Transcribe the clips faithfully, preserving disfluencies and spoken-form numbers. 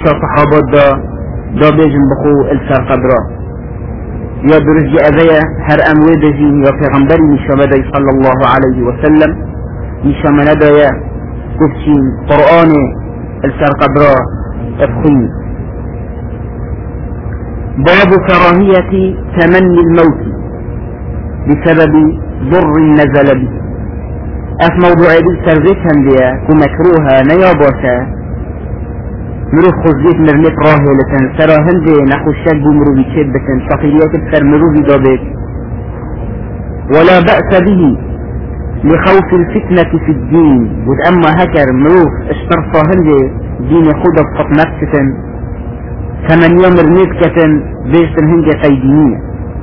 شا صحابات دا دا بيجن بخو السر قبرا يا درجي أذية هر أموي بجين يا پیغمبري نشا مدى صلى الله عليه وسلم نشا مندى يا كفتشين قرآن السر قبرا ابخين. باب كراهية تمني الموت بسبب ضر نزل به. اف موضوع دي سرزيتهم ديا كمكروها نيابوسا مروف خزيت مرنت راهلة سراهن دي نحو الشاب مروفي شبة شقيات بسر مروفي دابت ولا بأس به لخوف الفتنة في الدين. وتأما هكر مروف اشترصاهن دي دين خودة بخط نفسة كمن يوم رنتكة بيشت الهنجة قيدينية.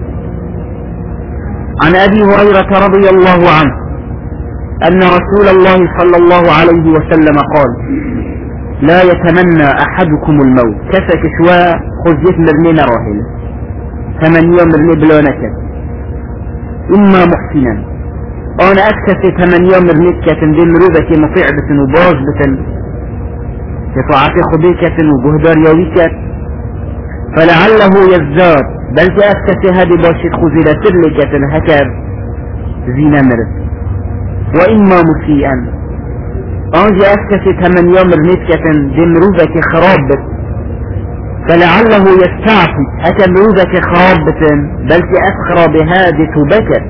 عن أبي هريرة رضي الله عنه أن رسول الله صلى الله عليه وسلم قال لا يتمنى أحدكم الموت كفك شواء خزيت مرنين راهلة كمن يوم مرني بلونك إما محسنا أنا أكتفي كمن يوم مرنكة دي مروبة مطيعبة وباجبة يطاعت خبيكة وبهدار يويكة فلعله يزداد بل تأكتفي هذه باشي خزيلة ترلكة هكذا زينة مرد. وإما مسيئا أنجي أسكتي كمن يوم رنتكة دي مروبك خرابة فلعله يستعفي هكا مروبك خرابة بل تأسخر بهذه تبكر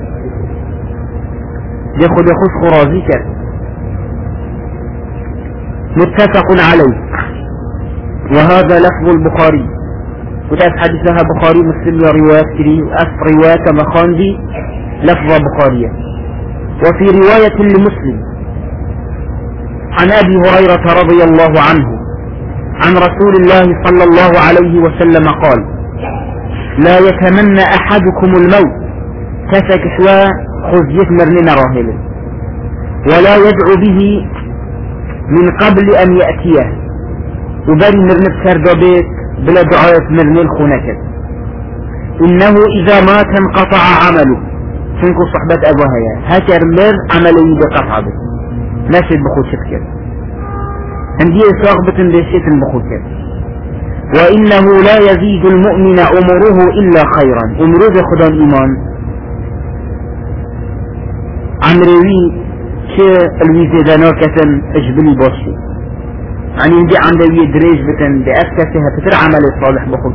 دي خد يخص خرازيك. متفق عليه وهذا لفظ البخاري وتأس حديثها بخاري مسلم يا روايات كري وأس رواية مخان دي لفظ بخارية. وفي رواية لمسلم عن أبي هريرة رضي الله عنه عن رسول الله صلى الله عليه وسلم قال لا يتمنى أحدكم الموت كفك شواء خزيت مرنين راهلة ولا يدعو به من قبل أن يأتيه وبري مرنب سردبيت بلا دعاية مرنين خونكت إنه إذا مات انقطع عمله تنكو صحبة أبوها هكر مر عملي بقطع به ناشد بخود شكر عندي صاغبة بشيت بخود وإنه لا يزيد المؤمن أمره إلا خيرا. أمره خدا الإيمان عمروي كالويزيدانا كتن اجبلي باشي يعني عندي عندي دريج بتن بأسكتها تتر عمل الصالح بخود.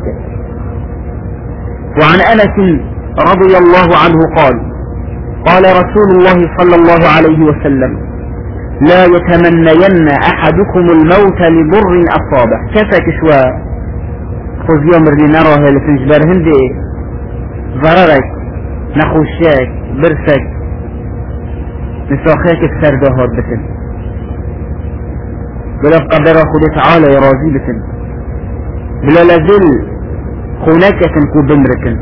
وعن أنس رضي الله عنه قال قال رسول الله صلى الله عليه وسلم لا يتمنين أحدكم الموت لضر أصابه كفك شواء خذ يوم اللي نراه لتنجبر هندي ضررك نخوشاك برسك نساخيك السردهات بتن بلا قدر خذ تعالى يا راضي بتن بلا لازل خونك تنكو بمركن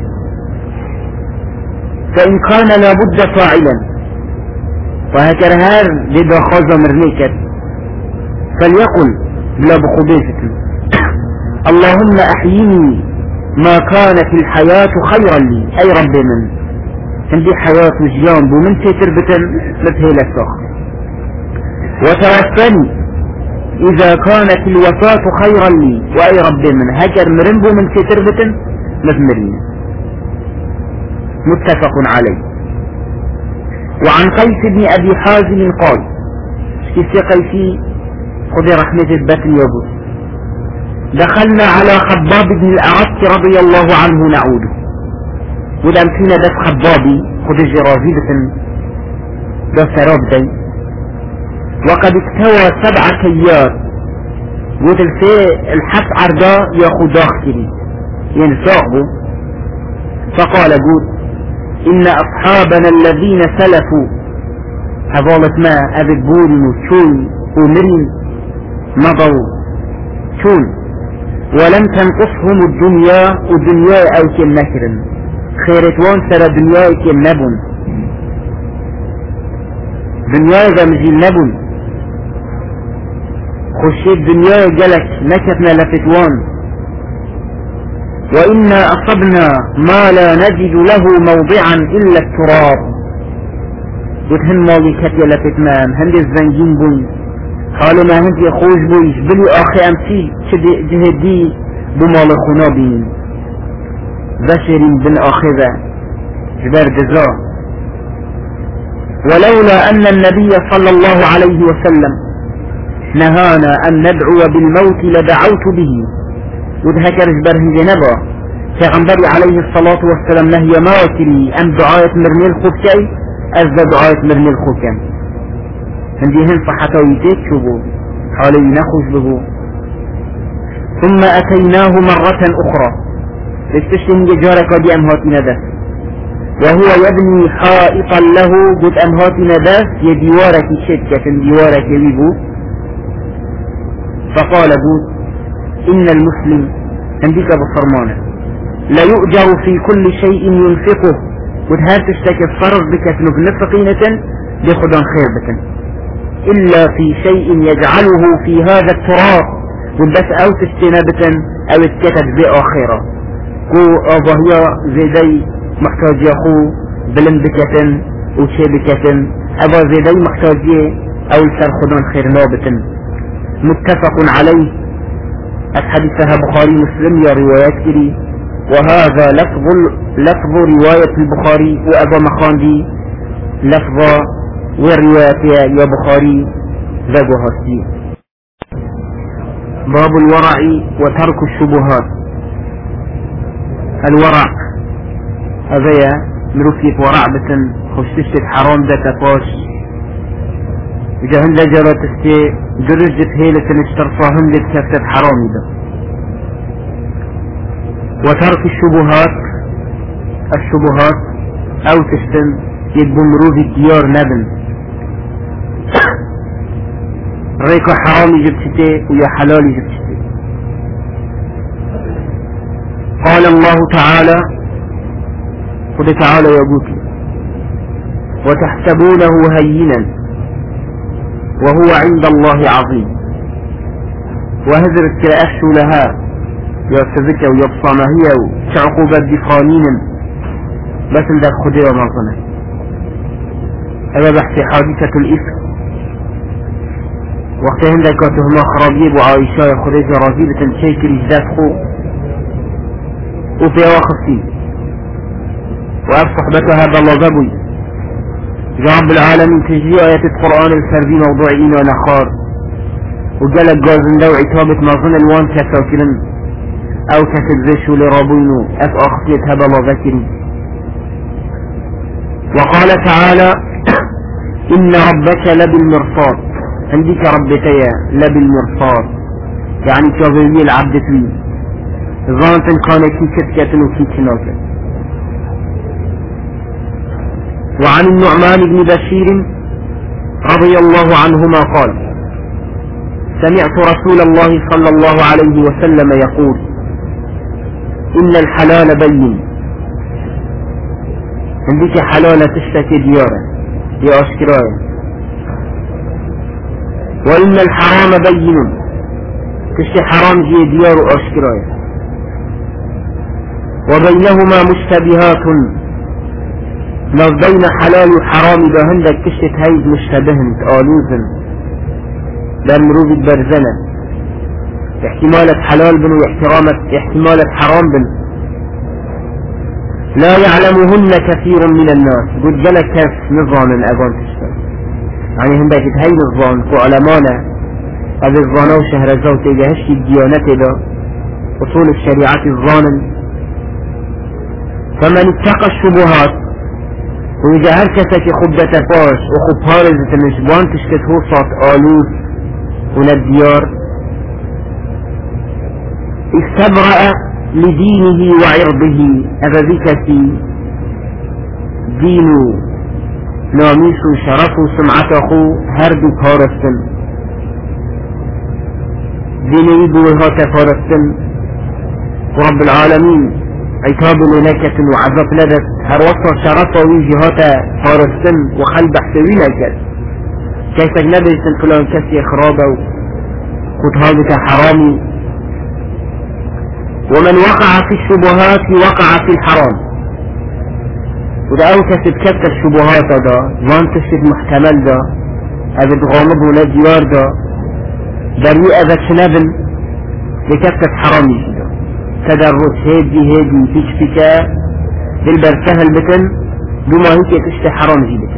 فإن كان لابد فاعلا وهكذا هار لدى خازة مرنيكت فليقل لا بخبيثة اللهم أحييني ما كانت الحياة خيرا لي أي رب من عندي حياة وجيان بمن تتربة لتهيل السخ وتوفني إذا كانت الوفاة خيرا لي وأي رب من هكر مرنبو من تتربة لتمرين. متفق عليه. وعن قيس بن أبي حازم قال كيف قيسي خذ رحمة البتن يبوس دخلنا على خباب بن الأعت رضي الله عنه نعوده ودم فينا دف خبابي خذ الجرازي بتن ده سراب دي وقد استوى سبع كيات وتلفي الحس عرضا ياخو داخلي ينساقبه فقال قول إن أصحابنا الذين سلفوا هذولت ما أبد بورن وشون ومرين مضوا شون ولم تنقصهم الدنيا والدنيا أو كالنكر خيرتوان سر دنيا كالنبن دنيا ذا مجيل نبن خشيت دنيا جلك نكتنا لفتوان وإنا أصبنا ما لا نجد له موضعا إلا التراب وتهن مالي كتيا لفتنام هند الزنجين بوي حالا ما هنتی خوش بویش بلی آخی امسی چه جهدی بمال خونا بین بشرین بن آخذة جبر جزا. ولولا أن النبي صلى الله عليه وسلم نهانا أن ندعو بالموت لدعوت به ودهكر جبر هنجنبا پیغمبر عليه الصلاة والسلام نهي ماكري أم دعاية مرمي الخبكي أزد دعاية مرمي الخبكي هندي هن صحته يتيك شبو حالي نخوش بهو. ثم أتيناه مرة أخرى استشتهم جارك دي أمهات ندس وهو يبني حائطا له قد أمهات ندس يديوارك شدكة ديوارك يبيبو فقال بود إن المسلم عندك بفرمانه لا يؤجر في كل شيء ينفقه قد هل تشتكي الفرض بكتنب نفقينة لخدان خير بكن إلا في شيء يجعله في هذا التراب قد بس أو تستنابة أو اتكتب زي آخرة كو أبهيا زيدي محتاج يخو بلن بكتن وشي بكتن أبا زيدي محتاج أو السر خدان خير نابتن. متفق عليه الحديثها بخاري مسلم يا روايات كري وهذا لفظ لفظ رواية البخاري وأبا مخاندي لفظ ورواية يا بخاري ذبها سي. باب الورع وترك الشبهات. الورع هذا مروكية ورع بتن خشتشت حرام ده تفاش جهن لجرة تستي درجة هيلة نشترفاهم لتكفتت حرامي ده. وترك الشبهات الشبهات او تشتن يدبو مروف الديار نبن ريكو حرامي جبتتي ويا حلالي جبتتي. قال الله تعالى قل تعالى يا بوكي وتحسبونه هينا وهو عند الله عظيم وهذر التأشو لها يستذكى ويبصى ما هي وشعقوبة دفانين بس لذا خدير ومنظنة. هذا بحث حادثة الإفك وقتهم ذكرتهما خرابيب وعائشة خديجة رازيبة شيكر إجداد خو وفي أواخصي وأف صحبتها بالله يا رب العالمين تجري آيات القرآن الفردي موضوعين ونخار وقالك قازن دو عتابة مظن الوان كساكرن او كتبزشو لرابينو اف اخطيت هبا الله ذكري. وقال تعالى إن ربك لبالمرصاد عندك ربتيا لبالمرصاد يعني كظلي العبد فيه ظانتا كان كي كتكتن وكي كناكت. وعن النعمان بن بشير رضي الله عنهما قال سمعت رسول الله صلى الله عليه وسلم يقول إن الحلال بين عندك حلال تشتكي ديارا يا أشكرايا وإن الحرام بين تشتكي حرام جي ديار أشكرايا وبينهما مشتبهات لو بين حلال وحرام بهندك كشت هيد مشتبهن آلوزن للمروب البرزنة احتمالة حلال بن واحترامة احتمالة حرام بن لا يعلمهن كثير من الناس قد جلك كيف نظام الأبان تشتغل يعني هندك هيد الظان وعلمانة هذا الظانة وشهر الزوت إذا هشي الديانة ده أصول الشريعة الظان. فمن اتقى الشبهات وإذا هركتك خبة فاش وخب هارزة النشبان تشكت هوصات آلوس ونالديار استبرأ لدينه وعرضه أبذكتي دينه ناميس شرف سمعته هرد فارستن دينه بوها تفارستن ورب العالمين عتاب لنكة وعذاب لدت هر وصل شرفه ويجهات فارستن وخل بحثوين اكد كيف اجنبي فلان كسي اخرابه وخطهابك حرامي. ومن وقع في الشبهات وقع في الحرام وده او كسب كسب الشبهات ده وان تشد محتمل ده ابد غامض ولا ديار ده دري أذا شنابن بكفة حرامي جدا تدرس هيدي هيدي فيش فيكا بالبركة البتن بما هيك تشتي حرام جدا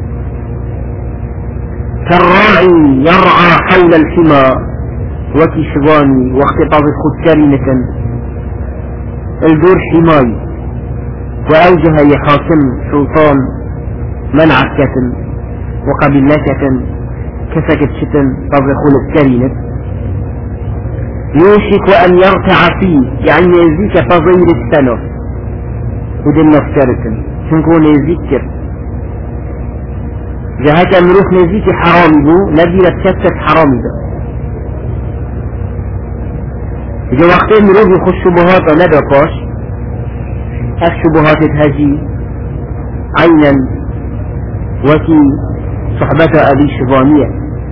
كالراعي يرعى حول الحمى وكي شباني واختطاف الخدكاري نكن الدور حماي وأوجه يحاكم سلطان منعكة وقبلكة كسكت شتن طبخول الكرينة يوشك أن يرتع فيه يعني يزيك فضيل السنة ودن نفكرة شنكون يذكر جهك مروف نزيك حرامي بو نبي لتكتك حرامي ده إذا وقتين مروف يخش شبهات ندى باش الشبهات تهجي عينا وكي صحبة أبي شبانية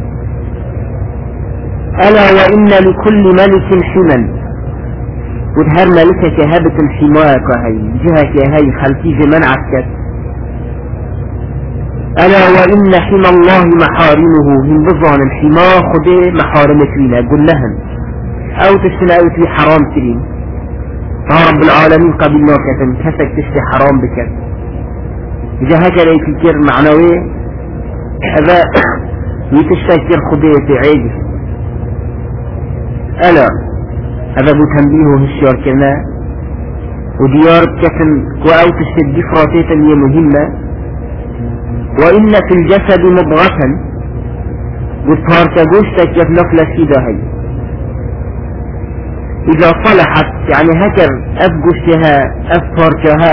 ألا وإن لكل ملك حما ودهر ملكك هبة حماك هاي جهك هاي خلتي من عسكت ألا وإن حمى الله محارمه من بظان الحما خده محارمك لنا قل لهم أو تشتناوت لي حرام كريم رب العالمين قبل ناكة كسك تشتي حرام بك جهك لي فكر معنوي هذا يتشتكر خده عيد ألا هذا بتنبيه الشيار كنا وديار كتن وأو تشتد فراتيتا هي مهمة وإن في الجسد مضغة وطهارك جوشتك يفنفل سيدة هي إذا صلحت يعني هكر أفجوشتها أفطاركها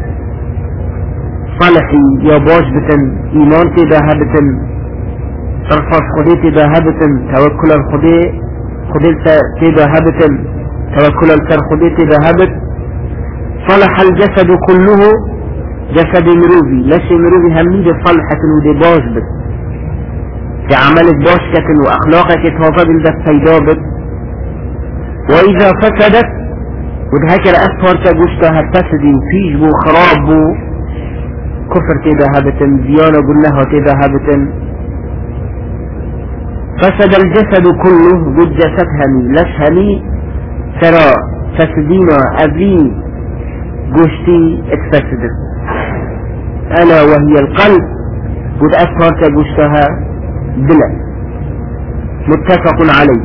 صلحي يا باش بتن إيمان تدا هبتن ترفض خدي تدا هبتن توكل الخدي خدي تدا هبتن توكل الكر خدي تدا هبت صلح الجسد كله جسد مروبي لشي مروبي هميد صلحة ودي باش بت في عملك باش كتن وأخلاقك توفى بالدف فيدابت وإذا فسدت ودهكر أسفر كجوشتها تفسدي فيج بو خراب بو كفر تدا هبتن زيانة قلناها تدا هبتن فسد الجسد كله قد جسدهني لشهني ترى فسدينا أبي جوشتي اتفسدت ألا وهي القلب قد أسفر كجوشتها بلا متفق عليه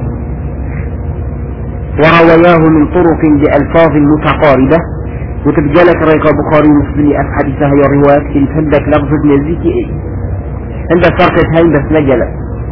وروياه من طرق بألفاظ متقاربة وتبجلك ريقى بخاري مسلمي أفحديثها يا روايات كنت عندك لفظة نزيكي ايه عندك فرقة هاي بس نجلت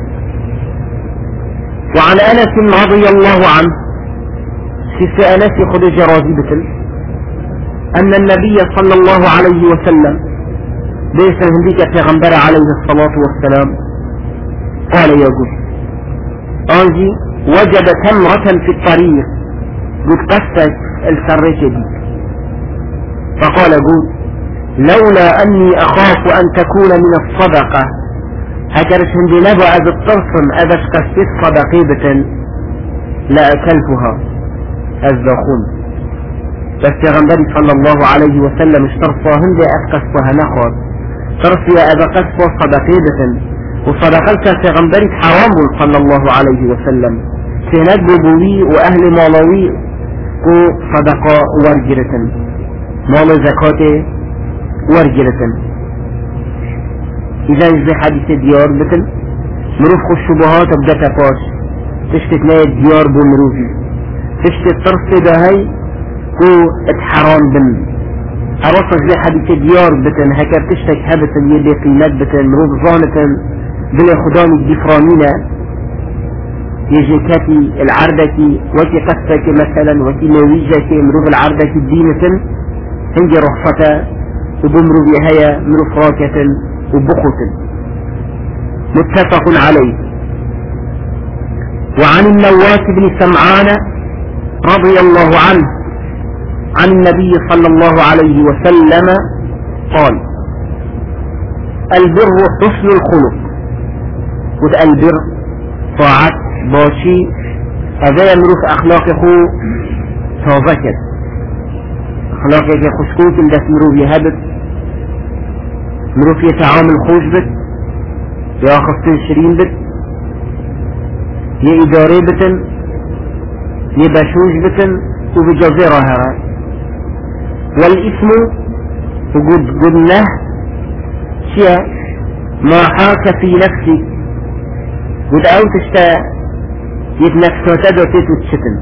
وعن أنس رضي الله عنه في أنس خذ جرازيبة أن النبي صلى الله عليه وسلم ليس هنديك پیغمبر عليه الصلاة والسلام قال يا قل أنجي وجد تمرة في الطريق قد قصت السريك دي فقال قل لولا أني أخاف أن تكون من الصدقة هكذا هندي نبع أذ الطرصم أذا شقست صدقيبة لا أكلتها الزخون بس يغنبري صلى الله عليه وسلم اشترصها هندي أسقصها نخوض ترصي أذا قصة صدقيبة وصدقلت في غنبري حرام صلى الله عليه وسلم سيناد بوبوي وأهل مالوي وصدقاء ورجرة مال زكاة ورجرة إذا إذا حديث ديار بتن مروف الشبهات بدأ تفاش تشتت ناية ديار بمروفي تشتت طرف دهي كو اتحرام بن أرصف زي حديث ديار بتن هكا تشتك هبتن يلي قيمات بتن مروف ظانة بلا خدام الدفرانينة يجي كاتي العردكي وكي قصتك مثلا وكي نويجك مروف العردكي الدينة هنجي رخصة وبمروف يهيا مروف راكة وبخوت متفق عليه. وعن النواس بن سمعان رضي الله عنه عن النبي صلى الله عليه وسلم قال البر حسن الخلق قد البر طاعت باشي هذا يمرف أخلاقه توفكت أخلاقك خشكوك اللي تمرو يهبت مروف يتعامل خوش بت يا خصين شرين بت يا إداري بتن يا بشوش بتن وبجزيرة هرا. والاسم وقد قلنا شيء ما حاك في نفسي قد أو تشتا يتنفسه تدوتيت وتشتن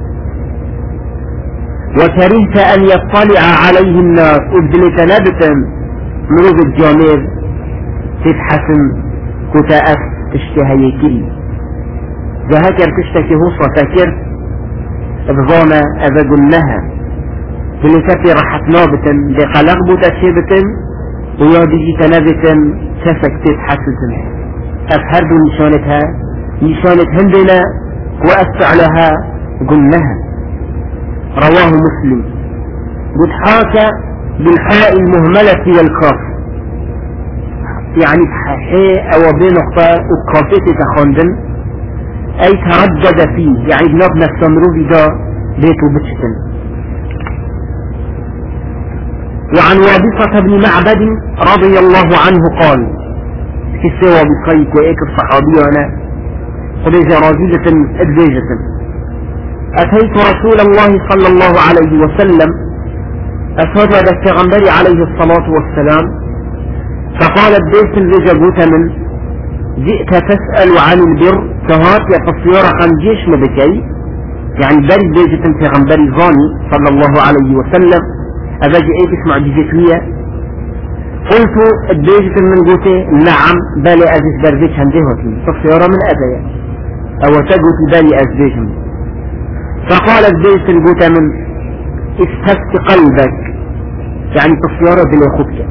وكرهت أن يطلع عليه الناس ابدلت نبتا مروض الجامير تتحسن كتاءف تشتهي كل ذهكر تشتكي هوصة فاكر بظانا أذا قلناها فلسفي رحت نابتا بقلق بوتشيبتا ويادي تنبتا سفك تتحسن أفهرد نشانتها نشانت هندنا وأفعلها قلناها. رواه مسلم. قد حاك بالحاء المهملة والكاف يعني حاء أو بين نقطة وكافية تخندن أي تردد فيه يعني بنبنى السمرو دا بيت وبتشتن. وعن وابصة بن معبد رضي الله عنه قال في سوى بصيك وإيك الصحابي أنا قديجة رازيجة أدبيجة أتيت رسول الله صلى الله عليه وسلم أسود التغنبري عليه الصلاة والسلام فقال الديس الرجبوت من جئت تسأل عن البر فهات يا قصيرة عن جيش مبكي يعني بري بيجة التغنبري ظاني صلى الله عليه وسلم أبا جئت اسمع جيجتوية قلت الديجة من قوتي نعم بالي أزيز برديش هندهوتي قصيرة من أبايا أو تقوت بالي أزيجهم فقال الديس القوت من استفت قلبك يعني قصيرة بلا خبك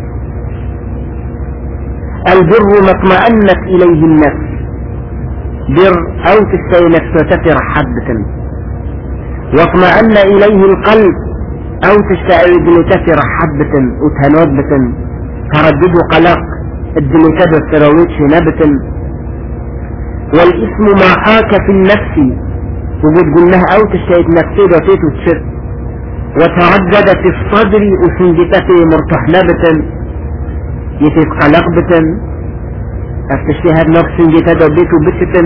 البر ما اطمأنت إليه النفس بر أو تستوي نفسه تفر حبة واطمأن إليه القلب أو تستوي دلو تفر حبة وتنوبة تردد قلق الدلو تدر ترويتش نبة والاسم ما حاك في النفس وقد قلناها أو تستوي نفسه دوتيت وتشر وتردد في الصدر وسنجتته مرتحنبة يتقلق بتن افتشتهد نفس جتد بيت بتن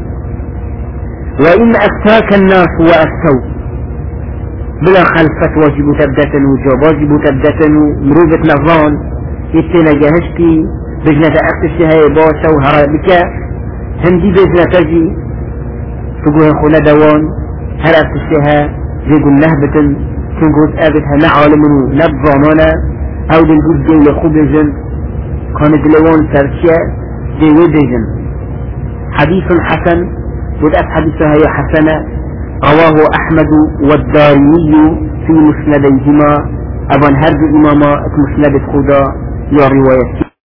وإن أفتاك الناس وأفتوا بلا خلفة واجب تبدة وجاب واجب تبدة ومروبة نظان يتنا جهشتي بجنة افتشتها باشا وهرابك هندي بجنة تجي تقول خلا دوان هل افتشتها زي قل نهبة تنقود آبتها نعالم نبضانانا أو دي الجد جي لخبجن كانت لوان سرشيا دي ودجن حديث حسن ودأت حديثها هي حسنة رواه أحمد والدارمي في مسنديهما أبان هرد إماما مسند خدا يا رواية.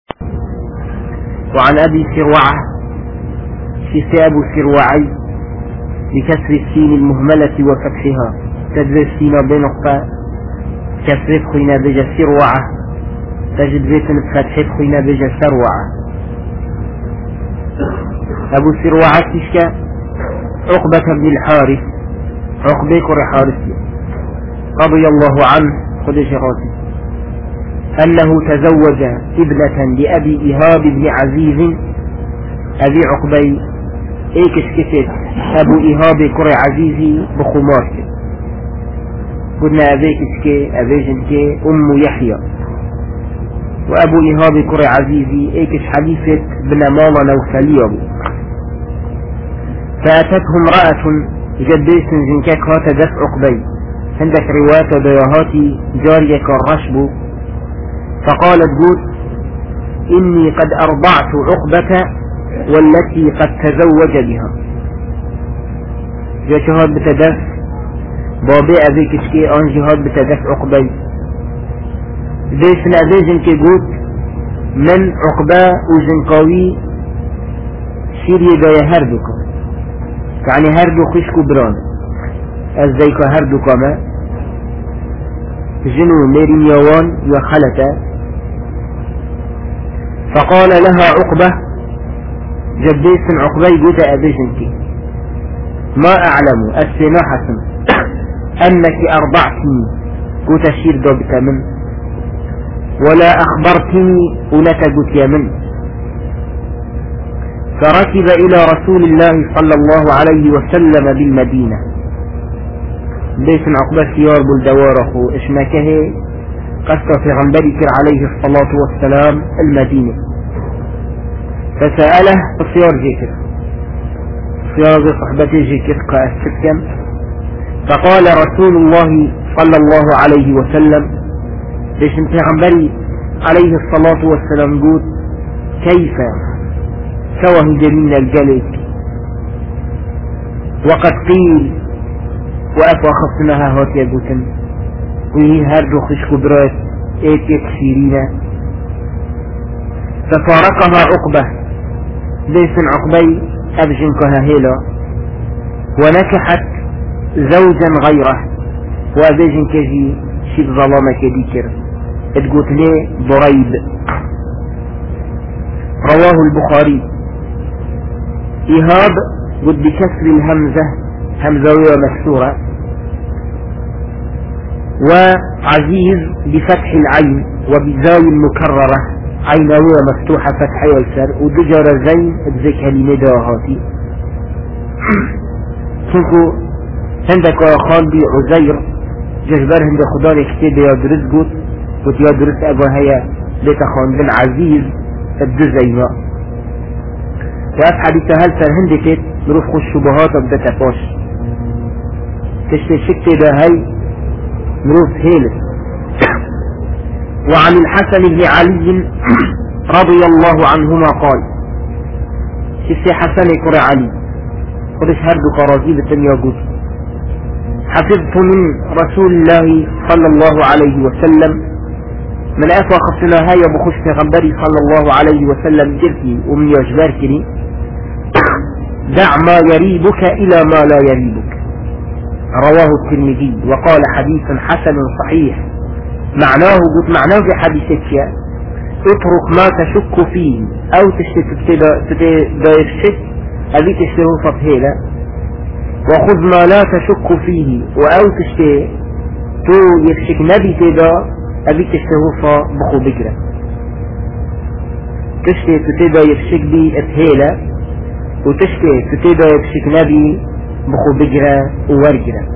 وعن أبي سروعة شساب سروعي بكسر السين المهملة وفتحها تدرس سين بنقطة كسر خينا بجا سروعة تجد بيتن بفتحة خينا بجا سروعة. أبو سروعة تشكى عقبة بن الحارث عقبة كر حارث رضي الله عنه خدش غازي أنه تزوج ابنة لأبي إيهاب بن عزيز أبي عقبي إيكش كتب أبو إيهاب كر عزيزي بخمار قلنا أبيك كي أبيجن كي أم يحيى وأبو إيهاب كر عزيزي إيكش حليفة بن ماما نوفلي فأتته امرأة جديس جنكاك هات دفع عقبي عندك رواية ضياهاتي جارية كالرشب فقالت قول إني قد أرضعت عقبة والتي قد تزوج بها جا شهاد بتدف بابي أبيك شكي آن جهاد بتدف عقبي ديش نأبي جنكي قول من عقبة وجنقاوي شيري دايا هردك يعني هردو خشكو بران ازديك هردو كما جنو ميرين يوان وخلتا فقال لها عقبة جديس عقبة قوت أبيجنكي ما أعلم السنا حسن أنك أرضعتني قوت شير دوبك من ولا أخبرتني ولك قوت يمن فركب إلى رسول الله صلى الله عليه وسلم بالمدينة. ليش عقبة سيار بالدوارخ إشماكه قصة في غنبري عليه الصلاة والسلام المدينة. فسأله السيار جيكر سيار صحبتي جيكر كأسكم. فقال رسول الله صلى الله عليه وسلم ليش في غنبري عليه الصلاة والسلام قول كيف سوى جميل الجلد وقد قيل وأفوا خصناها هات يقولن وهي هرجو خش كبرات ايت يكسيرين. ففارقها عقبة ليس عقبي أبجنكها هيلا ونكحت زوجا غيره وأبجن كجي شيب ظلامك ديكر تقول لي ضريب. رواه البخاري. إيهاب قد بكسر الهمزة همزوية مكسورة، وعزيز بفتح العين وبزاي مكررة عينوية مفتوحة فتح يسر ودجر زين بذي كلمة داهاتي. كنكو هندك خان بي عزير ججبر هند خداني كتير يا درس قوت قوت يا درس أبو هيا لتخان بن عزيز الدزينا. وأف حديثة هل سر هندكت نروف خش شبهات وبدا تفاش تشتي شكتي دا هاي نروف هيلس. وعن الحسن بن علي رضي الله عنهما قال شفتي حسن كرة علي قدش هردو قرازي بالتنيا قوت حفظت من رسول الله صلى الله عليه وسلم من أفا خصنا هاي بخش في غنبري صلى الله عليه وسلم جرتي ومن يجباركني دع ما يريبك إلى ما لا يريبك. رواه الترمذي وقال حديث حسن صحيح. معناه قلت معناه في حديثك اترك ما تشك فيه أو تشك أبي تشتهو فطهيلة وخذ ما لا تشك فيه وأو تشتهي تو يفشك نبي تدا أبي تشتهو فبخو بجرة تشتهي تدا يفشك بي اتهيلة وتشتهي تدا يفشك نبي بخو بجرة وورجرة.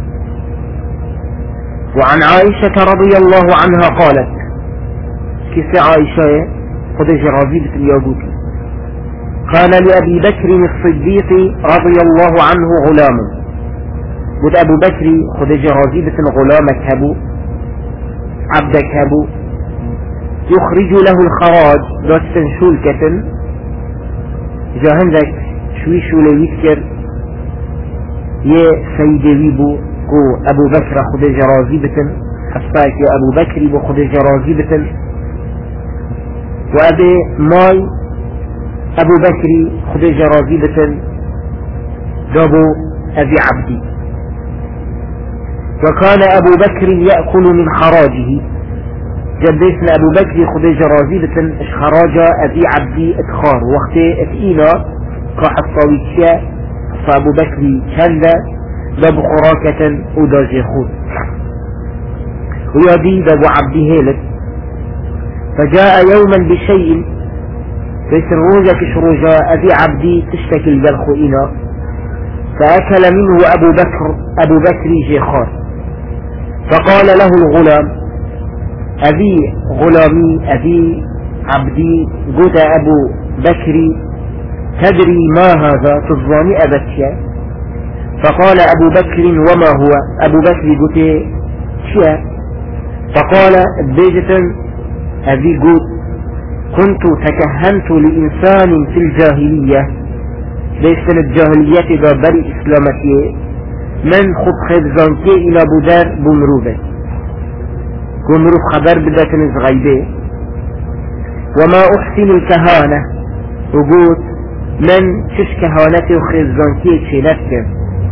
وعن عائشة رضي الله عنها قالت كيف عائشة خدج رازيبة الياقوتي كان لأبي بكر الصديق رضي الله عنه غلام. قد أبو بكر خدج رازيبة غلامك هبو عبدك هبو يخرج له الخراج دوت تنشول كتن جاهندك شوي شو ليذكر يا سيدي ويبو كو أبو بكر خدج رازيبة حساك يا أبو بكر بو خدج رازيبة وأبي ماي أبو بكر خدج رازيبة جابو أبي عبدي. وكان أبو بكر يأكل من خراجه جديسنا أبو بكر خدج رازيبة اش خراج أبي عبدي ادخار وقت اتئينا قاحت صويتشا فأبو بكر كلا داب خراكة وداجي خود ويدي داب عبدي هيلت. فجاء يوما بشيء فيسروجا كشروجا أبي عبدي تشتكي الجرخ إنا فأكل منه أبو بكر أبو بكر جيخار. فقال له الغلام أبي غلامي أبي عبدي قد أبو بكر تدري ما هذا تظني أبتيا. فقال أبو بكر وما هو أبو بكر قلت شيا. فقال بيجة أبي قد كنت تكهنت لإنسان في الجاهلية ليس الجاهلية دا بري إسلامتي من خب خبزانكي إلى بودار بمروبة بمروب خبر بدأت نزغيبه وما أحسن الكهانة وقود من شش كهانتي وخبزانكي تشيلتك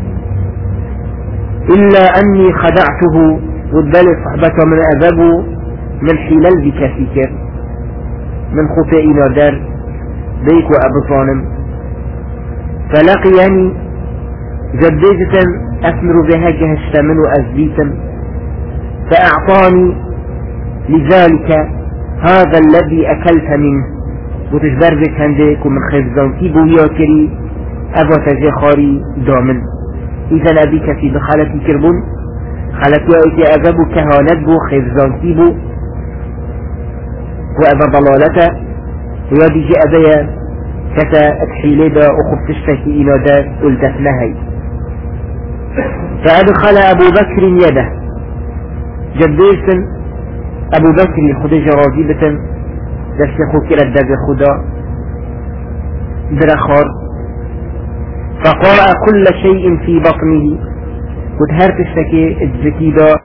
إلا أني خدعته والدل صحبته من أذبه من حلال بكثير من خطئنا دار بيك وأبطانم. فلقيني جديجة أثمر بها جهشتمن وأزبيتا فأعطاني لذلك هذا الذي أكلت منه وتجبر بك هندك ومن خزانتي بويا كري أبا تجي خاري دامن إذا أبي كسي بخالتي كربون خالتي أيتي أبابو كهانت بو خزانتي بو وأبا ضلالته ويادي جي أبايا كتا أتحيلي دا أخف تشتكي إلى دا قلتت لهي فأدخل أبو بكر يده جبيسن أبو بكر خدج راجبة دستخو كرد دا خدا درخار فقرأ كل شيء في بطنه وتهر تشتكي الجكيدة